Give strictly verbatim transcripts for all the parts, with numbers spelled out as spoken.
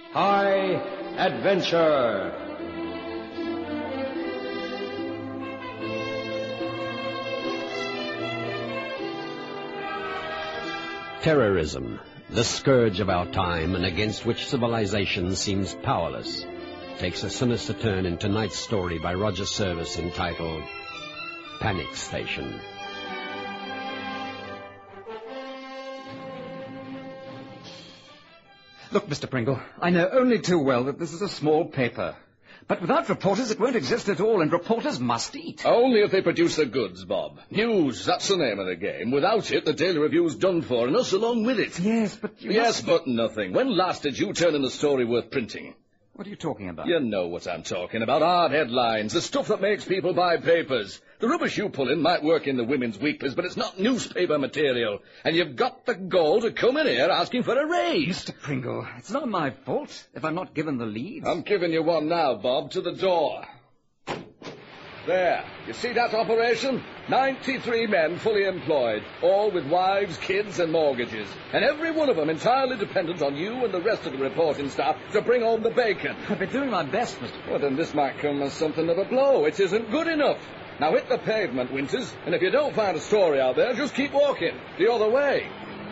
High Adventure. Terrorism, the scourge of our time and against which civilization seems powerless, takes a sinister turn in tonight's story by Roger Service entitled Panic Station. Look, Mister Pringle, I know only too well that this is a small paper. But without reporters, it won't exist at all, and reporters must eat. Only if they produce the goods, Bob. News, that's the name of the game. Without it, the Daily Review's done for, and us along with it. Yes, but you Yes, must... but nothing. When last did you turn in a story worth printing? What are you talking about? You know what I'm talking about. Hard headlines, the stuff that makes people buy papers. The rubbish you pull in might work in the women's weeklies, but it's not newspaper material. And you've got the gall to come in here asking for a raise. Mister Pringle, it's not my fault if I'm not given the lead. I'm giving you one now, Bob, to the door. There. You see that operation? ninety-three men fully employed, all with wives, kids, and mortgages. And every one of them entirely dependent on you and the rest of the reporting staff to bring home the bacon. I've been doing my best, Mister Well, then this might come as something of a blow. It isn't good enough. Now hit the pavement, Winters, and if you don't find a story out there, just keep walking. The other way.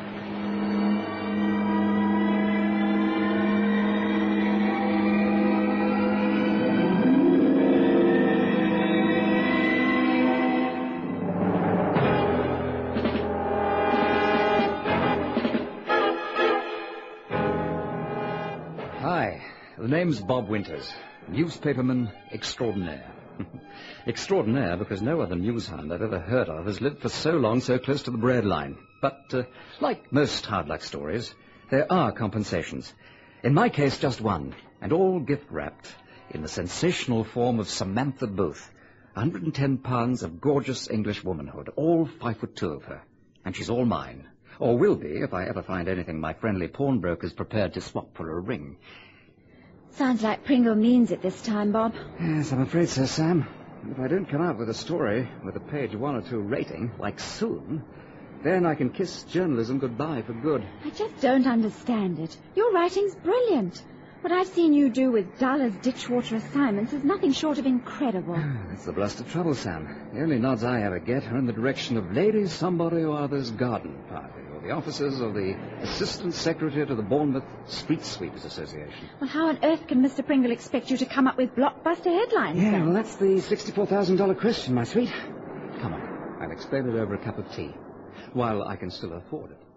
Hi, the name's Bob Winters, newspaperman extraordinaire. Extraordinaire because no other newshound I've ever heard of has lived for so long so close to the breadline. But, uh, like most hard luck stories, there are compensations. In my case, just one, and all gift-wrapped in the sensational form of Samantha Booth, one hundred ten pounds of gorgeous English womanhood, all five foot two of her. And she's all mine. Or will be, if I ever find anything my friendly pawnbroker's prepared to swap for a ring. Sounds like Pringle means it this time, Bob. Yes, I'm afraid so, Sam. If I don't come out with a story with a page one or two rating, like soon, then I can kiss journalism goodbye for good. I just don't understand it. Your writing's brilliant. What I've seen you do with dull as ditchwater assignments is nothing short of incredible. That's the blessed trouble, Sam. The only nods I ever get are in the direction of Lady Somebody or Other's garden party, or the offices of the Assistant Secretary to the Bournemouth Street Sweepers Association. Well, how on earth can Mister Pringle expect you to come up with blockbuster headlines, Yeah, then? well, that's the sixty-four thousand dollars question, my sweet. Come on, I'll explain it over a cup of tea, while I can still afford it.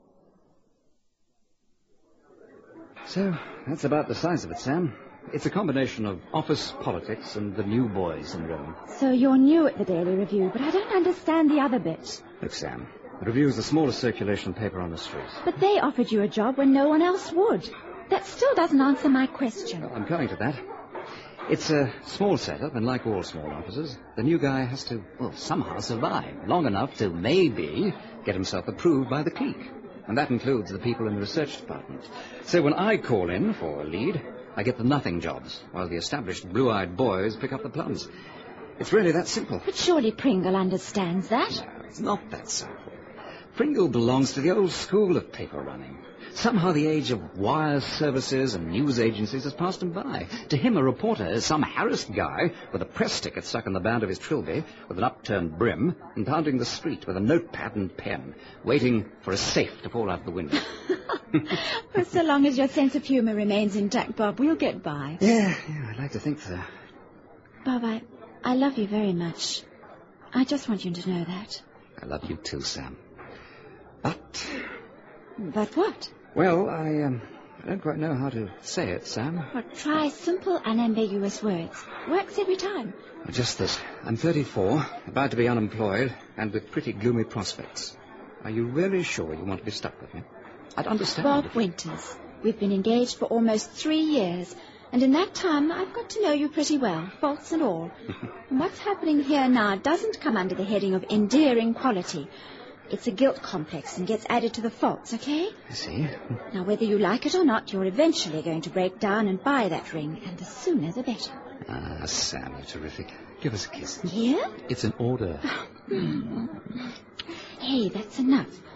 So, that's about the size of it, Sam. It's a combination of office politics and the new boy syndrome. So you're new at the Daily Review, but I don't understand the other bit. Look, Sam, the Review's the smallest circulation paper on the street. But they offered you a job when no one else would. That still doesn't answer my question. Well, I'm coming to that. It's a small setup, and like all small offices, the new guy has to, well, somehow survive long enough to maybe get himself approved by the clique. And that includes the people in the research department. So when I call in for a lead, I get the nothing jobs, while the established blue-eyed boys pick up the plums. It's really that simple. But surely Pringle understands that. No, it's not that simple. Pringle belongs to the old school of paper running. Somehow the age of wire services and news agencies has passed him by. To him, a reporter is some harassed guy with a press ticket stuck in the band of his trilby, with an upturned brim, and pounding the street with a notepad and pen, waiting for a safe to fall out the window. Well, so long as your sense of humour remains intact, Bob, we'll get by. Yeah, yeah, I'd like to think so. Bob, I, I love you very much. I just want you to know that. I love you too, Sam. But... But what? Well, I, um, I don't quite know how to say it, Sam. Well, try simple, unambiguous words. Works every time. Just this. I'm thirty-four, about to be unemployed, and with pretty gloomy prospects. Are you really sure you want to be stuck with me? I'd understand. Bob if... Winters. We've been engaged for almost three years, and in that time I've got to know you pretty well, faults and all. And what's happening here now doesn't come under the heading of endearing quality. It's a guilt complex and gets added to the faults, okay? I see. Now, whether you like it or not, you're eventually going to break down and buy that ring, and the sooner the better. Ah, Sam, you're terrific. Give us a kiss. Yeah? It's an order. Hey, that's enough.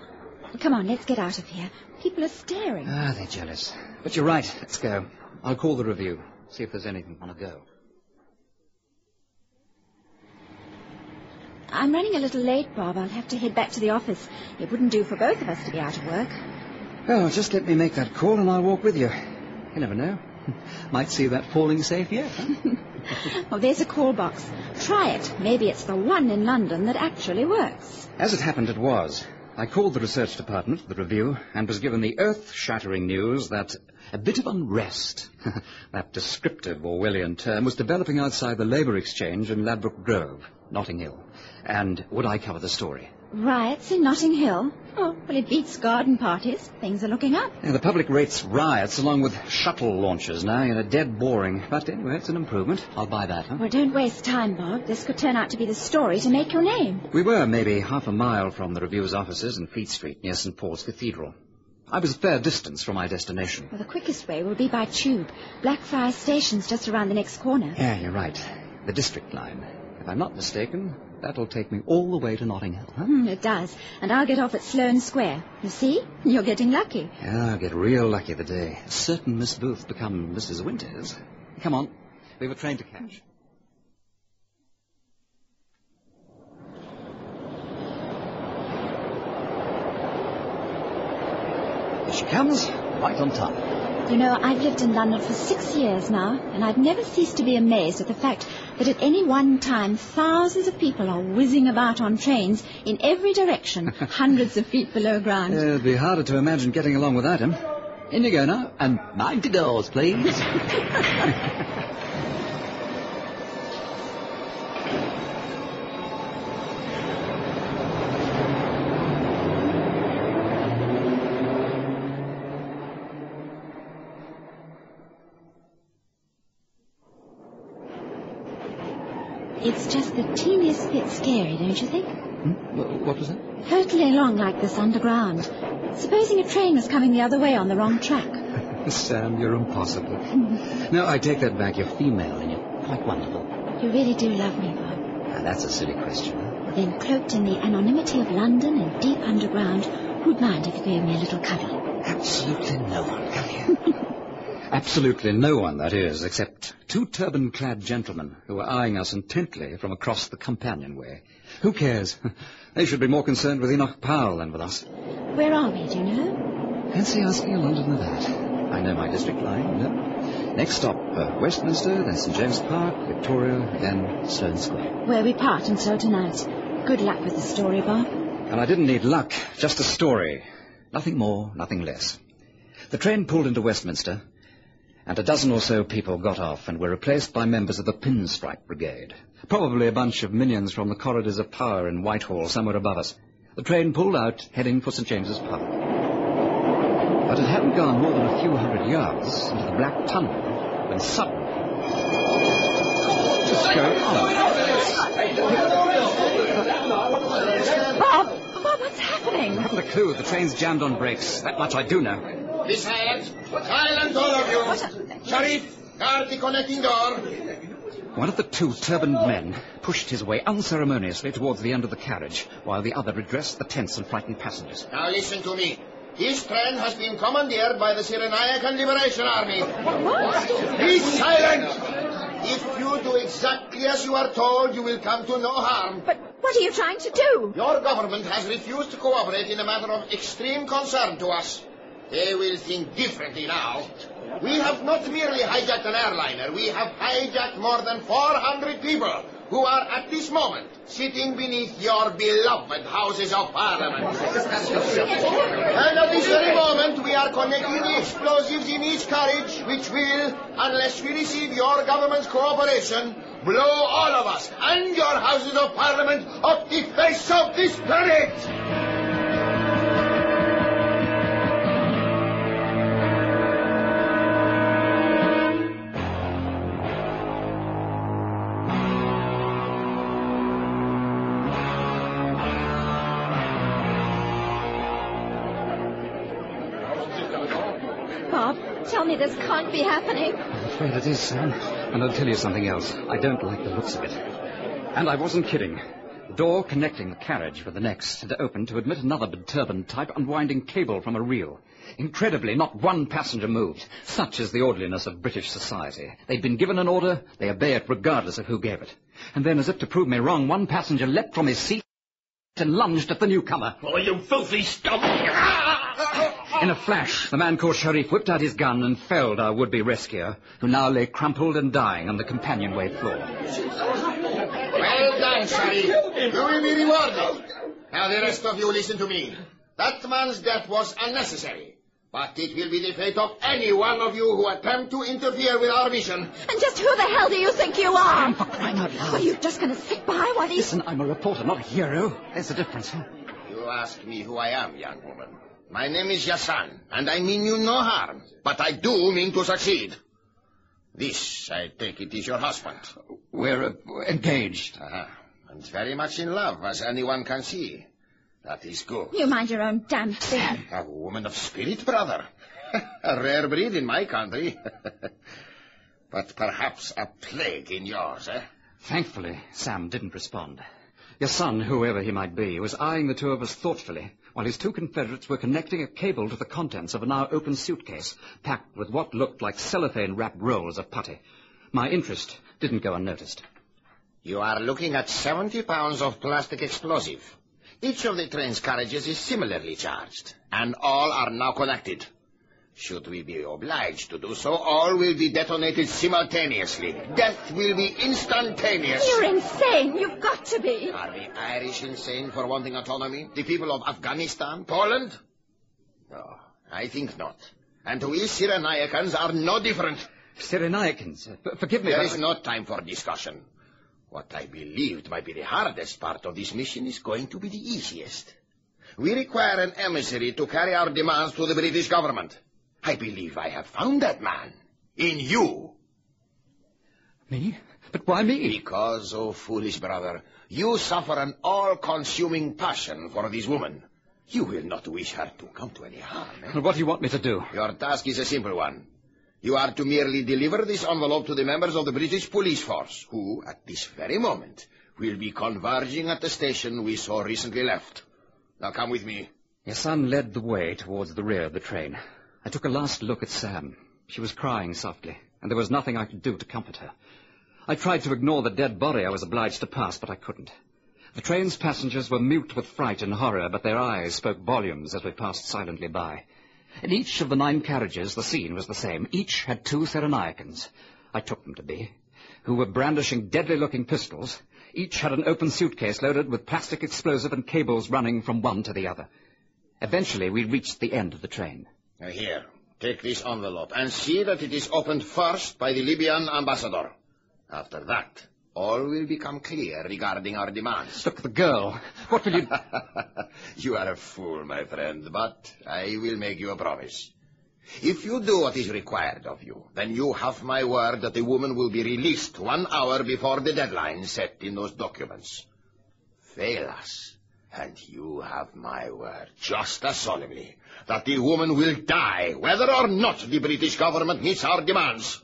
Come on, let's get out of here. People are staring. Ah, they're jealous. But you're right. Let's go. I'll call the review. See if there's anything on a go. I'm running a little late, Bob. I'll have to head back to the office. It wouldn't do for both of us to be out of work. Oh, just let me make that call and I'll walk with you. You never know. Might see that falling safe yet, huh? Oh, there's a call box. Try it. Maybe it's the one in London that actually works. As it happened, it was. I called the research department for the review and was given the earth-shattering news that a bit of unrest, that descriptive Orwellian term, was developing outside the Labour Exchange in Ladbroke Grove, Notting Hill. And would I cover the story? Riots in Notting Hill? Oh, well, it beats garden parties. Things are looking up. Yeah, the public rates riots along with shuttle launches now in a dead boring. But anyway, it's an improvement. I'll buy that, huh? Well, don't waste time, Bob. This could turn out to be the story to make your name. We were maybe half a mile from the review's offices in Fleet Street near Saint Paul's Cathedral. I was a fair distance from my destination. Well, the quickest way will be by tube. Blackfriars Station's just around the next corner. Yeah, you're right. The district line. If I'm not mistaken, that'll take me all the way to Notting Hill, huh? Mm, it does. And I'll get off at Sloane Square. You see? You're getting lucky. Yeah, I'll get real lucky the day a certain Miss Booth becomes Missus Winters. Come on. We have a train to catch. Here she comes, right on time. You know, I've lived in London for six years now, and I've never ceased to be amazed at the fact that at any one time thousands of people are whizzing about on trains in every direction, hundreds of feet below ground. Uh, it'd be harder to imagine getting along without him. In you go now, and mind the doors, please. It's just the teeniest bit scary, don't you think? Hmm? What was that? Hurtling along like this underground. Supposing a train was coming the other way on the wrong track. Sam, you're impossible. No, I take that back. You're female and you're quite wonderful. You really do love me, Bob. Now, that's a silly question. Huh? Then, cloaked in the anonymity of London and deep underground, who'd mind if you gave me a little cuddle? Absolutely no one, come here. Absolutely no one, that is, except two turban-clad gentlemen who are eyeing us intently from across the companionway. Who cares? They should be more concerned with Enoch Powell than with us. Where are we, do you know? Fancy asking a Londoner that. I know my district line, no. Next stop, uh, Westminster, then St James Park, Victoria, then Sloane Square. Where we part until tonight. Good luck with the story, Bob. And I didn't need luck, just a story. Nothing more, nothing less. The train pulled into Westminster, and a dozen or so people got off and were replaced by members of the Pinstripe Brigade. Probably a bunch of minions from the corridors of power in Whitehall, somewhere above us. The train pulled out, heading for St James's Park. But it hadn't gone more than a few hundred yards into the Black Tunnel when suddenly... What's going on? Bob! Bob, what's happening? I haven't a clue. The train's jammed on brakes. That much I do know. Be silent. Silent, all of you. Sharif, guard the connecting door. One of the two turbaned men pushed his way unceremoniously towards the end of the carriage, while the other addressed the tense and frightened passengers. Now listen to me. This train has been commandeered by the Cyrenaican Liberation Army. What? Be silent! If you do exactly as you are told, you will come to no harm. But what are you trying to do? Your government has refused to cooperate in a matter of extreme concern to us. They will think differently now. We have not merely hijacked an airliner. We have hijacked more than four hundred people who are at this moment sitting beneath your beloved Houses of Parliament. And at this very moment, we are connecting the explosives in each carriage, which will, unless we receive your government's cooperation, blow all of us and your Houses of Parliament off the face of this planet. Tell me this can't be happening. I'm afraid it is, Sam. And I'll tell you something else. I don't like the looks of it. And I wasn't kidding. The door connecting the carriage with the next had opened to admit another turban-type unwinding cable from a reel. Incredibly, not one passenger moved. Such is the orderliness of British society. They'd been given an order, they obey it regardless of who gave it. And then, as if to prove me wrong, one passenger leapt from his seat and lunged at the newcomer. Oh, you filthy scum! In a flash, the man called Sharif whipped out his gun and felled our would-be rescuer, who now lay crumpled and dying on the companionway floor. Well done, Sharif. You will be rewarded. Now, the rest of you listen to me. That man's death was unnecessary. But it will be the fate of any one of you who attempt to interfere with our mission. And just who the hell do you think you are? For crying out loud. Are you just going to sit by while he's... Listen, I'm a reporter, not a hero. There's a difference. You ask me who I am, young woman. My name is Yassan, and I mean you no harm. But I do mean to succeed. This, I take it, is your husband. We're uh, engaged. Uh-huh. And very much in love, as anyone can see. That is good. You mind your own damn thing. A woman of spirit, brother. A rare breed in my country. But perhaps a plague in yours, eh? Thankfully, Sam didn't respond. Your son, whoever he might be, was eyeing the two of us thoughtfully, while his two confederates were connecting a cable to the contents of a now open suitcase, packed with what looked like cellophane-wrapped rolls of putty. My interest didn't go unnoticed. You are looking at seventy pounds of plastic explosive. Each of the train's carriages is similarly charged, and all are now connected. Should we be obliged to do so, all will be detonated simultaneously. Death will be instantaneous. You're insane. You've got to be. Are the Irish insane for wanting autonomy? The people of Afghanistan? Poland? No, I think not. And we Cyrenaians are no different. Cyrenaians? Uh, forgive me. There but... is no time for discussion. What I believed might be the hardest part of this mission is going to be the easiest. We require an emissary to carry our demands to the British government. I believe I have found that man. In you. Me? But why me? Because, oh foolish brother, you suffer an all-consuming passion for this woman. You will not wish her to come to any harm. Eh? Well, what do you want me to do? Your task is a simple one. You are to merely deliver this envelope to the members of the British police force, who, at this very moment, will be converging at the station we so recently left. Now come with me. Your son led the way towards the rear of the train. I took a last look at Sam. She was crying softly, and there was nothing I could do to comfort her. I tried to ignore the dead body I was obliged to pass, but I couldn't. The train's passengers were mute with fright and horror, but their eyes spoke volumes as we passed silently by. In each of the nine carriages, the scene was the same. Each had two Cyrenaians, I took them to be, who were brandishing deadly-looking pistols. Each had an open suitcase loaded with plastic explosive and cables running from one to the other. Eventually, we reached the end of the train. Now here, take this envelope and see that it is opened first by the Libyan ambassador. After that, all will become clear regarding our demands. Look, the girl. What will you... You are a fool, my friend, but I will make you a promise. If you do what is required of you, then you have my word that the woman will be released one hour before the deadline set in those documents. Fail us, and you have my word, just as solemnly, that the woman will die, whether or not the British government meets our demands.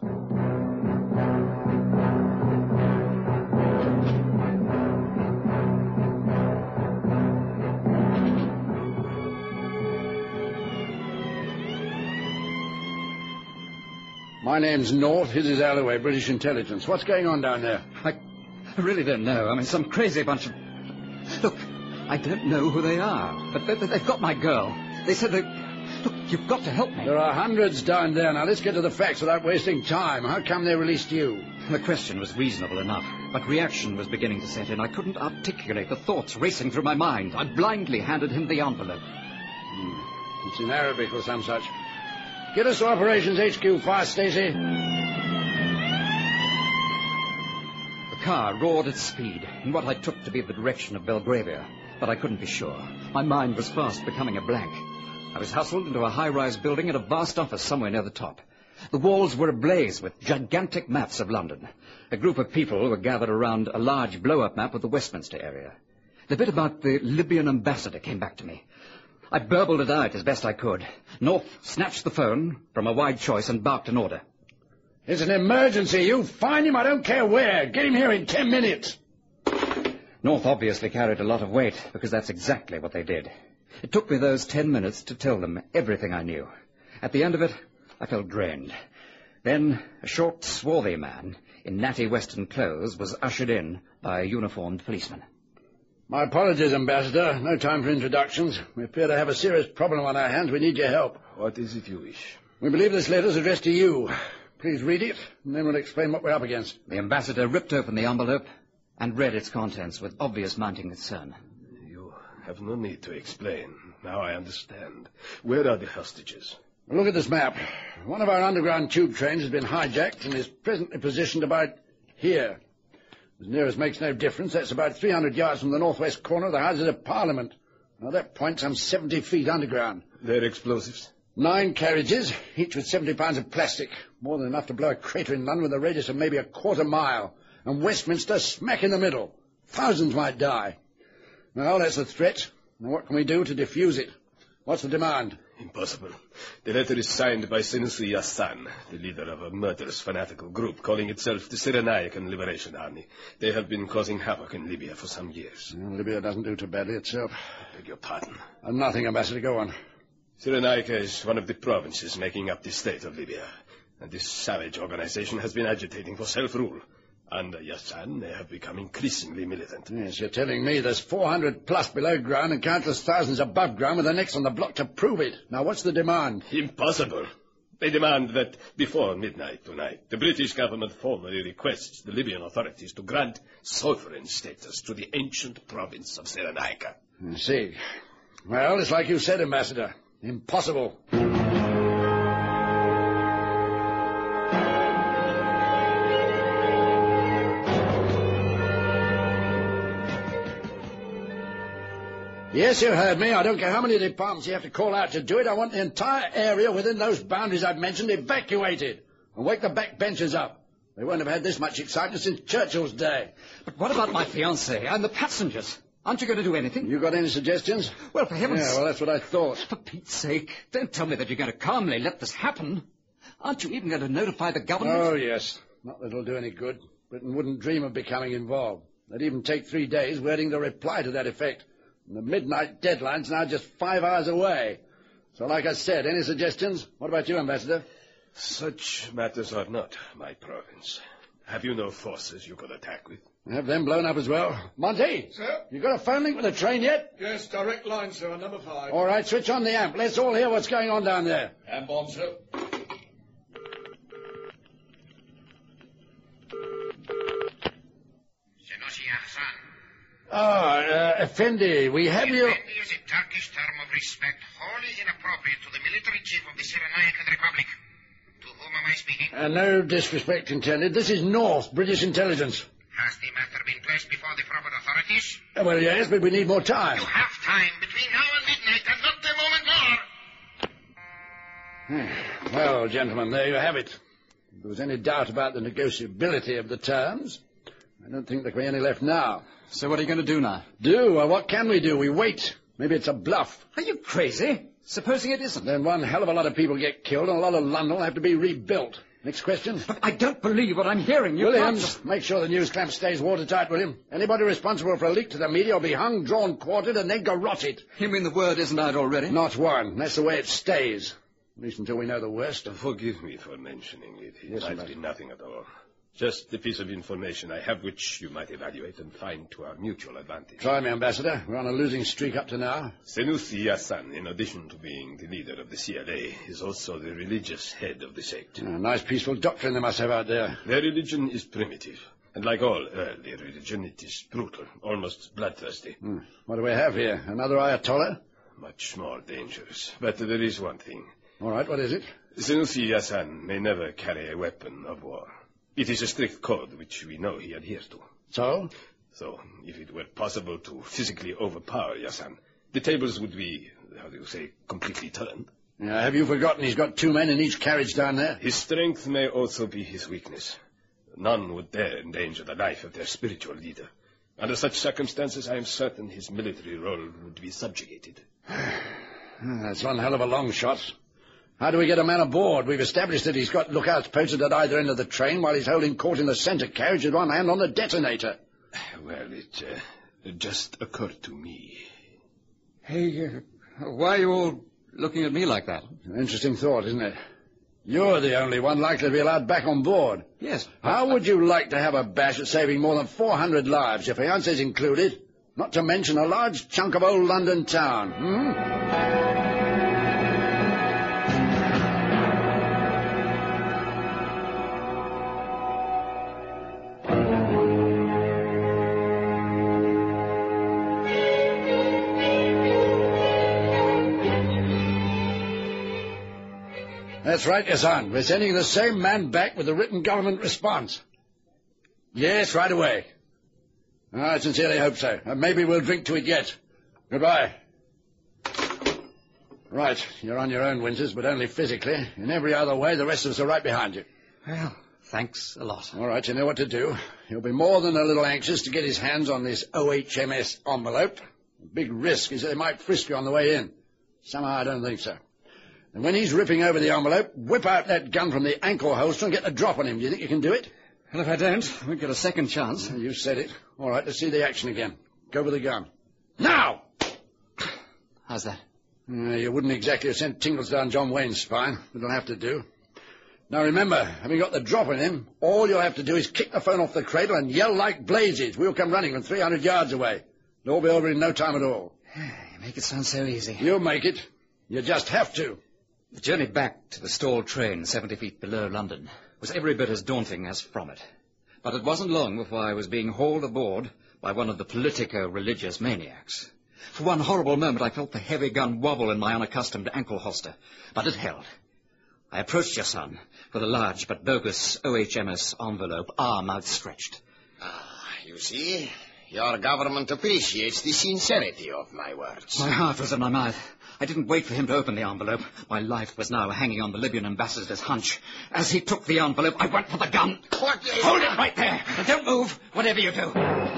My name's North. This is Alloway, British intelligence. What's going on down there? I, I really don't know. I mean, some crazy bunch of... Look, I don't know who they are, but they, they've got my girl. They said they... Look, you've got to help me. There are hundreds down there. Now, let's get to the facts without wasting time. How come they released you? The question was reasonable enough, but reaction was beginning to set in. I couldn't articulate the thoughts racing through my mind. I blindly handed him the envelope. Hmm. It's in Arabic or some such. Get us to Operations H Q fast, Stacey. The car roared at speed in what I took to be the direction of Belgravia, but I couldn't be sure. My mind was fast becoming a blank. I was hustled into a high-rise building at a vast office somewhere near the top. The walls were ablaze with gigantic maps of London. A group of people were gathered around a large blow-up map of the Westminster area. The bit about the Libyan ambassador came back to me. I burbled it out as best I could. North snatched the phone from a wide choice and barked an order. It's an emergency. You find him, I don't care where. Get him here in ten minutes. North obviously carried a lot of weight, because that's exactly what they did. It took me those ten minutes to tell them everything I knew. At the end of it, I felt drained. Then a short, swarthy man in natty western clothes was ushered in by a uniformed policeman. My apologies, Ambassador. No time for introductions. We appear to have a serious problem on our hands. We need your help. What is it you wish? We believe this letter's addressed to you. Please read it, and then we'll explain what we're up against. The ambassador ripped open the envelope and read its contents with obvious mounting concern. You have no need to explain. Now I understand. Where are the hostages? Well, look at this map. One of our underground tube trains has been hijacked and is presently positioned about here. As near as makes no difference, that's about three hundred yards from the northwest corner of the Houses of Parliament. Now, that point's some seventy feet underground. They're explosives? Nine carriages, each with seventy pounds of plastic. More than enough to blow a crater in London with a radius of maybe a quarter mile. And Westminster smack in the middle. Thousands might die. Well, that's the threat. Now, what can we do to defuse it? What's the demand? Impossible. The letter is signed by Senussi Hassan, the leader of a murderous fanatical group calling itself the Cyrenaican Liberation Army. They have been causing havoc in Libya for some years. Well, Libya doesn't do too badly itself. I beg your pardon. Uh, nothing, Ambassador. Go on. Cyrenaica is one of the provinces making up the state of Libya, and this savage organization has been agitating for self-rule. Under Hassan, they have become increasingly militant. Yes, you're telling me there's four hundred plus below ground and countless thousands above ground with their necks on the block to prove it. Now, what's the demand? Impossible. They demand that before midnight tonight, the British government formally requests the Libyan authorities to grant sovereign status to the ancient province of Cyrenaica. I see. Well, it's like you said, Ambassador. Impossible. Yes, you heard me. I don't care how many departments you have to call out to do it. I want the entire area within those boundaries I've mentioned evacuated. And wake the backbenchers up. They won't have had this much excitement since Churchill's day. But what about my fiancée and the passengers? Aren't you going to do anything? You got any suggestions? Well, for heaven's... Yeah, well, that's what I thought. For Pete's sake, don't tell me that you're going to calmly let this happen. Aren't you even going to notify the government? Oh, yes. Not that it'll do any good. Britain wouldn't dream of becoming involved. They'd even take three days waiting to reply to that effect. And the midnight deadline's now just five hours away. So, like I said, any suggestions? What about you, Ambassador? Such matters are not my province. Have you no forces you could attack with? Have them blown up as well. Monty! Sir? You got a phone link with the train yet? Yes, direct line, sir, on number five. All right, switch on the amp. Let's all hear what's going on down there. Amp on, sir. Senussi Hassan. Ah, uh, Effendi, we have you... Effendi is a Turkish term of respect wholly inappropriate to the military chief of the Cyrenaican Republic. To whom am I speaking? Uh, no disrespect intended. This is North, British intelligence. Has the matter been placed before the proper authorities? Uh, well, yes, but we need more time. You have time between now and midnight, and not a moment more. Well, gentlemen, there you have it. If there was any doubt about the negotiability of the terms, I don't think there can be any left now. So what are you going to do now? Do? Well, what can we do? We wait. Maybe it's a bluff. Are you crazy? Supposing it isn't. Then one hell of a lot of people get killed and a lot of London will have to be rebuilt. Next question? But I don't believe what I'm hearing. You Williams, can't... make sure the news clamp stays watertight with him. Anybody responsible for a leak to the media will be hung, drawn, quartered, and then garroted. You mean the word isn't out already? Not one. That's the way it stays. At least until we know the worst. Forgive me for mentioning it. It Yes, might sir. be nothing at all. Just a piece of information I have which you might evaluate and find to our mutual advantage. Try me, Ambassador. We're on a losing streak up to now. Senussi Hassan, in addition to being the leader of the C L A, is also the religious head of the sect. A nice peaceful doctrine they must have out there. Their religion is primitive, and like all early religion, it is brutal, almost bloodthirsty. Hmm. What do we have here? Another Ayatollah? Much more dangerous. But there is one thing. All right, what is it? Senussi Hassan may never carry a weapon of war. It is a strict code which we know he adheres to. So? So, if it were possible to physically overpower Hassan, the tables would be, how do you say, completely turned. Yeah, have you forgotten he's got two men in each carriage down there? His strength may also be his weakness. None would dare endanger the life of their spiritual leader. Under such circumstances, I am certain his military role would be subjugated. That's one hell of a long shot. How do we get a man aboard? We've established that he's got lookouts posted at either end of the train while he's holding court in the centre carriage with one hand on the detonator. Well, it uh, just occurred to me. Hey, uh, why are you all looking at me like that? An interesting thought, isn't it? You're the only one likely to be allowed back on board. Yes. How would you like to have a bash at saving more than four hundred lives, your fiancé's included? Not to mention a large chunk of old London town, hmm? That's right, your son. We're sending the same man back with the written government response. Yes, right away. I sincerely hope so. And maybe we'll drink to it yet. Goodbye. Right, you're on your own, Winters, but only physically. In every other way, the rest of us are right behind you. Well, thanks a lot. All right, you know what to do. He'll be more than a little anxious to get his hands on this O H M S envelope. The big risk is that they might frisk you on the way in. Somehow I don't think so. And when he's ripping over the envelope, whip out that gun from the ankle holster and get the drop on him. Do you think you can do it? And if I don't, I won't get a second chance. You said it. All right, let's see the action again. Go with the gun. Now! How's that? Uh, you wouldn't exactly have sent tingles down John Wayne's spine, but it'll have to do. Now remember, having got the drop on him, all you'll have to do is kick the phone off the cradle and yell like blazes. We'll come running from three hundred yards away. It'll all be over in no time at all. You make it sound so easy. You'll make it. You just have to. The journey back to the stalled train seventy feet below London was every bit as daunting as from it. But it wasn't long before I was being hauled aboard by one of the politico-religious maniacs. For one horrible moment I felt the heavy gun wobble in my unaccustomed ankle holster, but it held. I approached your son with a large but bogus O H M S envelope, arm outstretched. Ah, you see, your government appreciates the sincerity of my words. My heart was in my mouth. I didn't wait for him to open the envelope. My life was now hanging on the Libyan ambassador's hunch. As he took the envelope, I went for the gun. What? Hold it right there, and don't move, whatever you do.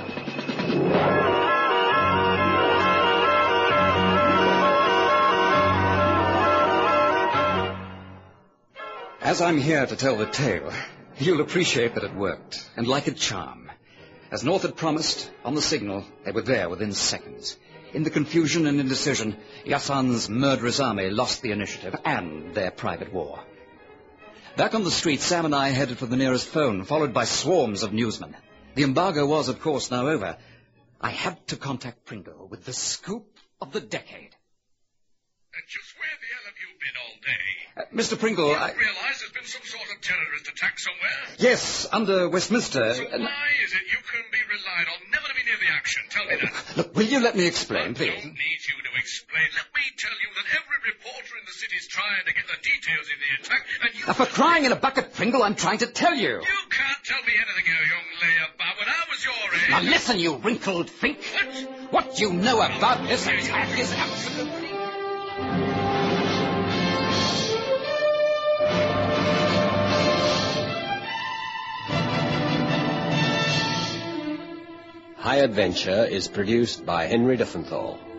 As I'm here to tell the tale, you'll appreciate that it worked, and like a charm. As North had promised, on the signal, they were there within seconds. In the confusion and indecision, Yassan's murderous army lost the initiative and their private war. Back on the street, Sam and I headed for the nearest phone, followed by swarms of newsmen. The embargo was, of course, now over. I had to contact Pringle with the scoop of the decade. Uh, just where the hell have you been all day? Uh, Mister Pringle, you I... realize there's been some sort of terrorist attack somewhere? Yes, under Westminster. So Uh, why is it you can be relied on never to be near the action? Tell me that. Look, will you let me explain, I please? don't need you to explain. Let me tell you that every reporter in the city's trying to get the details of the attack, and you... Now, for crying in a bucket, Pringle, I'm trying to tell you. You can't tell me anything, you young layabout. When I was your age... Now listen, you wrinkled fink. What? What you know about this attack is absolutely... High Adventure is produced by Henry Diffenthal.